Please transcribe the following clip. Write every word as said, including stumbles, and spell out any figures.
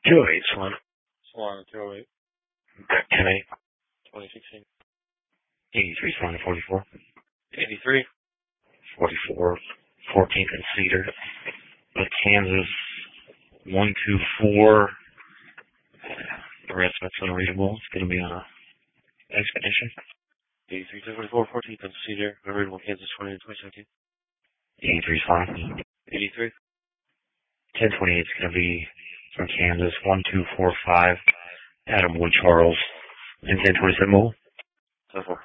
two oh eight, Swan. Swan, two oh eight. ten eight. twenty sixteen. eighty-three, Swan, forty-four. eighty-three. forty-four. fourteenth and Cedar. But Kansas, one two four. The rest of it's unreadable. It's going to be on a expedition. eighty-three, ten forty-four, fourteenth and Cedar. Unreadable, Kansas, twenty twenty seventeen. eighty-three, Swan. eighty-three. ten twenty-eight is going to be from Kansas, one two four five. Adam Wood Charles. And ten twenty-seven mobile. ten four.